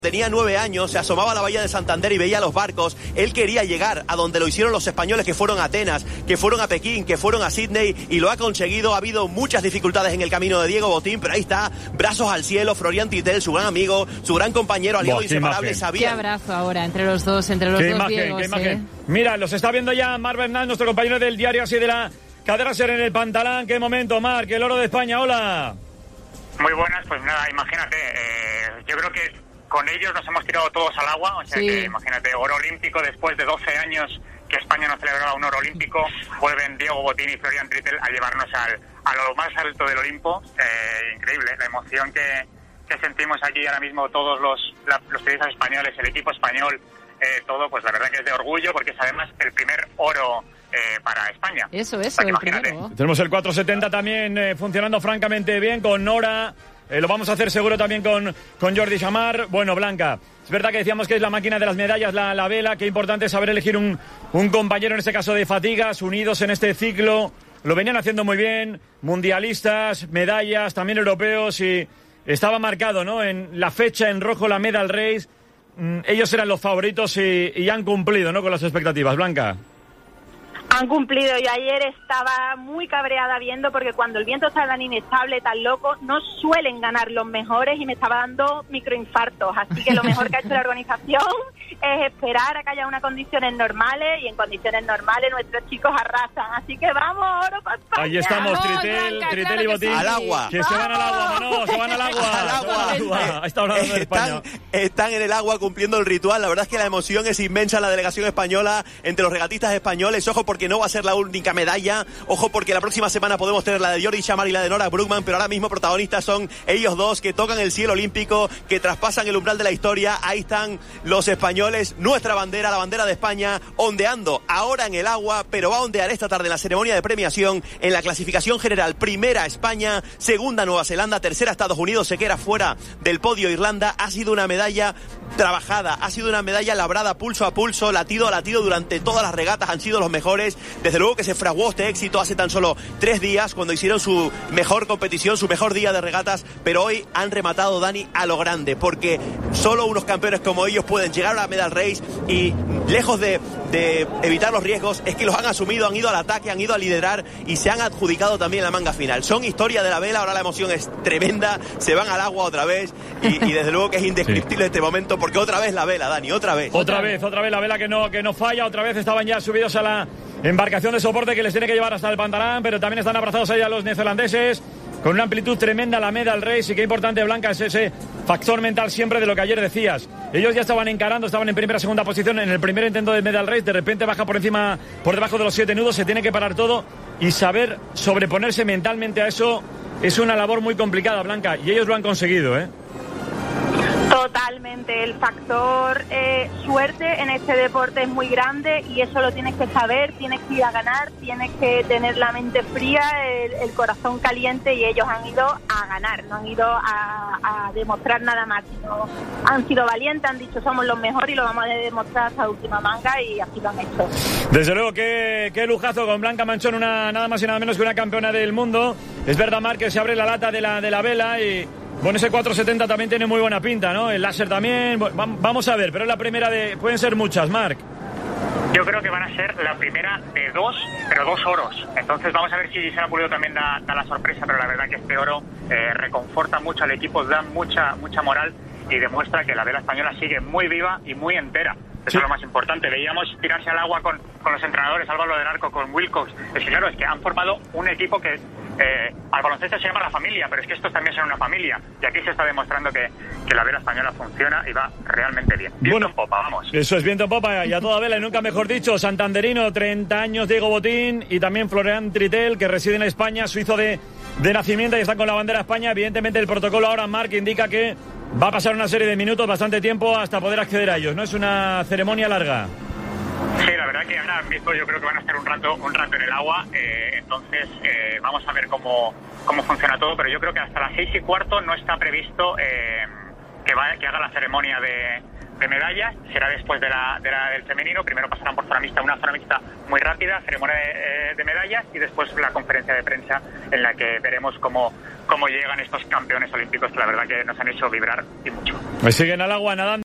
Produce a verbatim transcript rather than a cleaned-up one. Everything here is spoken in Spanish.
Tenía nueve años, se asomaba a la bahía de Santander y veía los barcos. Él quería llegar a donde lo hicieron los españoles que fueron a Atenas, que fueron a Pekín, que fueron a Sydney, y lo ha conseguido. Ha habido muchas dificultades en el camino de Diego Botín, pero ahí está, brazos al cielo, Florian Trittel, su gran amigo, su gran compañero, aliado Buah, inseparable. Sabía... Qué abrazo ahora entre los dos, entre los qué dos imagen, Diegos, qué imagen. ¿eh? Mira, los está viendo ya Marc Bernal, nuestro compañero del diario así de la cadena SER en el Pantalán. Qué momento, Marc, el oro de España, hola. Muy buenas, pues nada, imagínate, eh, yo creo que con ellos nos hemos tirado todos al agua, o sea sí. que imagínate, oro olímpico después de doce años que España no celebraba un oro olímpico, vuelven Diego Botín y Florian Trittel a llevarnos al, a lo más alto del Olimpo. Eh, increíble, la emoción que, que sentimos aquí ahora mismo todos los, la, los periodistas españoles, el equipo español, eh, todo, pues la verdad que es de orgullo, porque es además el primer oro eh, para España. Eso, eso, el primero. Tenemos el cuatrocientos setenta también eh, funcionando francamente bien con Nora. Eh, lo vamos a hacer seguro también con, con Jordi Chamar. Bueno, Blanca, es verdad que decíamos que es la máquina de las medallas, la, la vela. Qué importante es saber elegir un, un compañero, en este caso de fatigas, unidos en este ciclo. Lo venían haciendo muy bien, mundialistas, medallas, también europeos, y estaba marcado, ¿no? En la fecha en rojo, la Medal Race. Mm, ellos eran los favoritos y, y han cumplido, ¿no? Con las expectativas, Blanca. Han cumplido. Yo ayer estaba muy cabreada viendo, porque cuando el viento está tan inestable, tan loco, no suelen ganar los mejores y me estaba dando microinfartos. Así que lo mejor que ha hecho la organización es esperar a que haya unas condiciones normales, y en condiciones normales nuestros chicos arrasan. Así que vamos, oro para España. Ahí estamos, Vamos, Trittel, Blanca, Trittel claro y Botín. sí. Al agua. Que se van al agua, Manolo, se van al agua. Al agua. Se van al agua. Está hablando de España. Están, están en el agua cumpliendo el ritual. La verdad es que la emoción es inmensa en la delegación española, entre los regatistas españoles. Ojo, porque no va a ser la única medalla. Ojo, porque la próxima semana podemos tener la de Jordi Chamar y la de Nora Brookman, pero ahora mismo protagonistas son ellos dos, que tocan el cielo olímpico, que traspasan el umbral de la historia. Ahí están los españoles, nuestra bandera, la bandera de España, ondeando ahora en el agua, pero va a ondear esta tarde en la ceremonia de premiación en la clasificación general. Primera España, segunda Nueva Zelanda, tercera Estados Unidos, se queda fuera del podio Irlanda. Ha sido una medalla trabajada, ha sido una medalla labrada pulso a pulso, latido a latido durante todas las regatas. Han sido los mejores. Desde luego que se fraguó este éxito hace tan solo tres días, cuando hicieron su mejor competición, su mejor día de regatas, pero hoy han rematado, Dani, a lo grande, porque solo unos campeones como ellos pueden llegar a la Medal Race, y lejos de, de evitar los riesgos, es que los han asumido, han ido al ataque, han ido a liderar y se han adjudicado también la manga final. Son historia de la vela. Ahora la emoción es tremenda, se van al agua otra vez, y, y desde luego que es indescriptible sí. este momento, porque otra vez la vela, Dani, otra vez. Otra vez, otra vez la vela que no, que no falla. Otra vez estaban ya subidos a la embarcación de soporte que les tiene que llevar hasta el Pantalán, pero también están abrazados ahí a los neozelandeses, con una amplitud tremenda la Medal Race. Y qué importante, Blanca, es ese factor mental siempre de lo que ayer decías. Ellos ya estaban encarando, estaban en primera, segunda posición en el primer intento de Medal Race. De repente baja por encima, por debajo de los siete nudos, se tiene que parar todo, y saber sobreponerse mentalmente a eso es una labor muy complicada, Blanca, y ellos lo han conseguido, ¿eh? Totalmente, el factor eh, suerte en este deporte es muy grande, y eso lo tienes que saber, tienes que ir a ganar, tienes que tener la mente fría, el, el corazón caliente, y ellos han ido a ganar, no han ido a, a demostrar nada más, sino han sido valientes, han dicho somos los mejores y lo vamos a demostrar hasta la última manga, y así lo han hecho. Desde luego, qué, qué lujazo con Blanca Manchón, una nada más y nada menos que una campeona del mundo. Es verdad, Marc, que se abre la lata de la, de la vela, y bueno, ese cuatrocientos setenta también tiene muy buena pinta, ¿no? El láser también. Vamos a ver, pero es la primera de... Pueden ser muchas, Marc. Yo creo que van a ser la primera de dos, pero dos oros. Entonces vamos a ver si Gisela Pulido también da, da la sorpresa, pero la verdad que este oro eh, reconforta mucho al equipo, da mucha, mucha moral, y demuestra que la vela española sigue muy viva y muy entera. Eso sí. Es lo más importante. Veíamos tirarse al agua con, con los entrenadores, Álvaro del Arco, con Wilcox. Es que claro, es que han formado un equipo que eh, al baloncesto se llama la familia, pero es que estos también son una familia. Y aquí se está demostrando que, que la vela española funciona y va realmente bien. Viento bueno, en popa, vamos. Eso es, viento en popa y a toda vela, y nunca mejor dicho. Santanderino, treinta años, Diego Botín, y también Florian Trittel, que reside en España, suizo de, de nacimiento, y está con la bandera de España. Evidentemente el protocolo ahora, Marc, indica que va a pasar una serie de minutos, bastante tiempo, hasta poder acceder a ellos, ¿no? Es una ceremonia larga. Sí, la verdad que ahora mismo yo creo que van a estar un rato un rato en el agua, eh, entonces eh, vamos a ver cómo, cómo funciona todo, pero yo creo que hasta las seis y cuarto no está previsto eh, que, va, que haga la ceremonia de, de medallas, será después de la, de la del femenino. Primero pasarán por zona mixta, una zona mixta muy rápida, ceremonia de, de medallas, y después la conferencia de prensa en la que veremos cómo, cómo llegan estos campeones olímpicos que la verdad que nos han hecho vibrar y mucho. Me siguen al agua nadando.